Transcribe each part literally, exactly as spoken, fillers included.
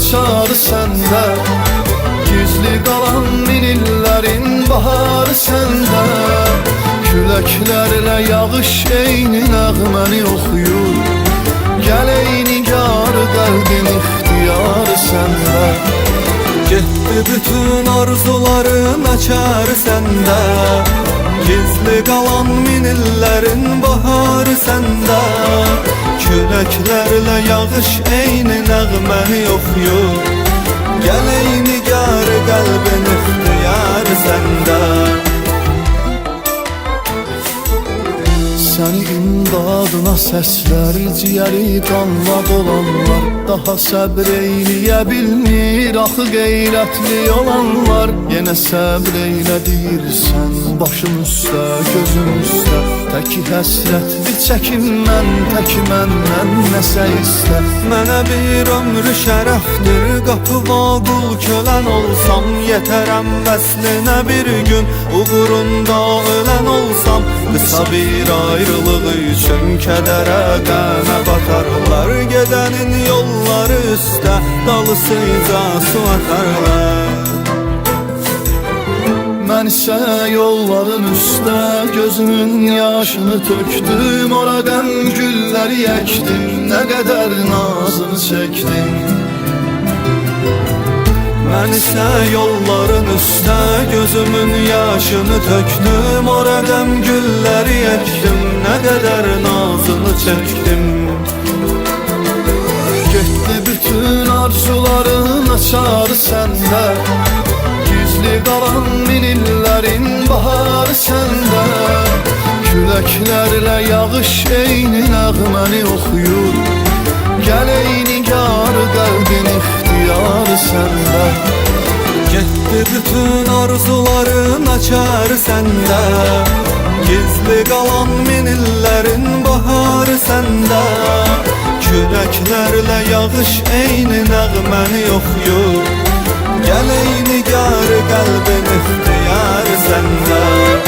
açar sende. Gizli qalan min illərin baharı səndə. Küləklərlə yağış eyni nəğməni oxuyur. Gəl ey nigar qəlbin ixtiyarı səndə. Getdi bütün arzuların açar səndə. Gizli qalan min illərin baharı səndə. Küləklərlə yağış eyni nəğməni oxuyur. Gəl ey nigar qəlbin ixtiyarı səndə. Səni imdadına səslər, ciyəri qanla dolanlar. Daha səbr eyləyə bilmir axı qeyrətli olanlar. Yenə səbr eylə deyirsən, başım üstə, gözüm üstə. Təki həsrətli çəkinmən, təki məndən nəsə istə. Mənə bir ömrü şərəfdir, qapı vaqul kölən olsam. Yetərəm vəslinə bir gün, uğrunda ölən olsam. Qısa bir ayrılıq üçün kədərə qəmə batarlar. Gedənin yolları üstə, dalısıca su atarlar. Mən isə yolların üstə gözümün yaşını tökdüm. Ora qəm gülləri əkdim, nə qədər nazını çəkdim. Mən isə yolların üstə gözümün yaşını tökdüm. Ora qəm gülləri əkdim, nə qədər nazını çəkdim. Getdi bütün arzuların açar səndə. Gizli qalan min illərin baharı səndə. Küləklərlə yağış eyni nəğməni oxuyur. Gəl ey nigar qəlbin ixtiyarı səndə. Getdi bütün arzuların açar səndə. Gizli qalan min illərin baharı səndə. Küləklərlə yağış eyni nəğməni oxuyur. Gəl ey nigar qəlbin ixtiyarı səndə.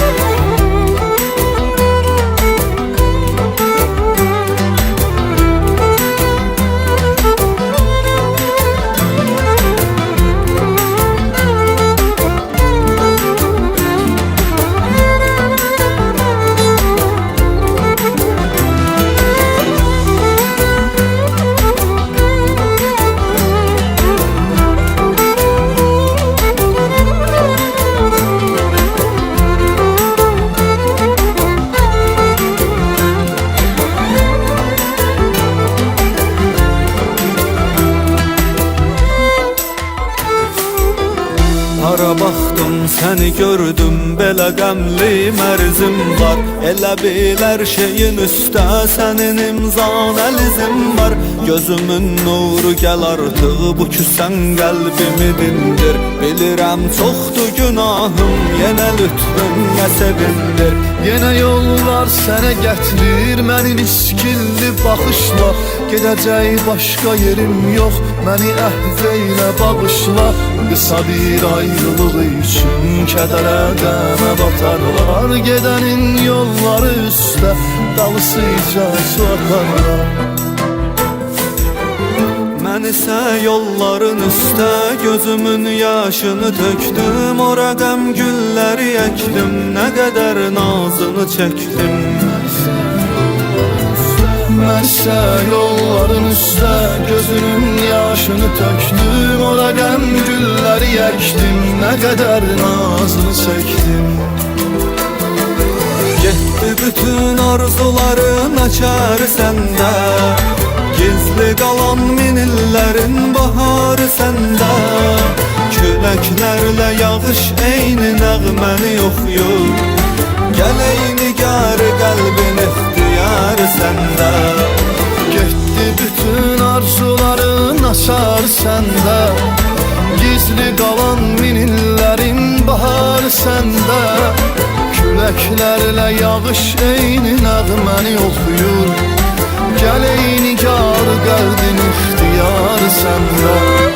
Hara baxdım səni gördüm, belə qəmli mərzim var. Elə bil hər şeyin üstə sənin imzan əlizim var. Gözümün nuru gəl artıq, bu küsən qəlbimi dindir. Bilirəm çoxdur günahım, yenə lütfün nə sevindir. Yenə yollar sənə gətirir, məni miskilli baxışla. Gedəcək başqa yerim yox, məni əhv eylə bağışla. Qısa bir ayrılıq üçün kədərə qəmə batarlar. Gedənin yolları üstə, dalısıca su atarlar. Mən isə yolların üstə gözümün yaşını tökdüm. Ora qəm gülləri əkdim, nə qədər nazını çəkdim. Mən isə yolların üstə gözünün yaşını tökdüm. Ora qəm gülləri əkdim, nə qədər nazını çəkdim. Getdi bütün arzuların açar səndə. Gizli qalan min illərin baharı səndə. Küləklərlə yağış eyni nəğməni oxuyur. Gəl ey nigar qəlbin ixtiyarı səndə. Getdi bütün arzuların açar səndə. Gizli qalan min illərin baharı səndə. Küləklərlə yağış eyni nəğməni oxuyur. Gəl ey nigar qəlbin ixtiyarı səndə.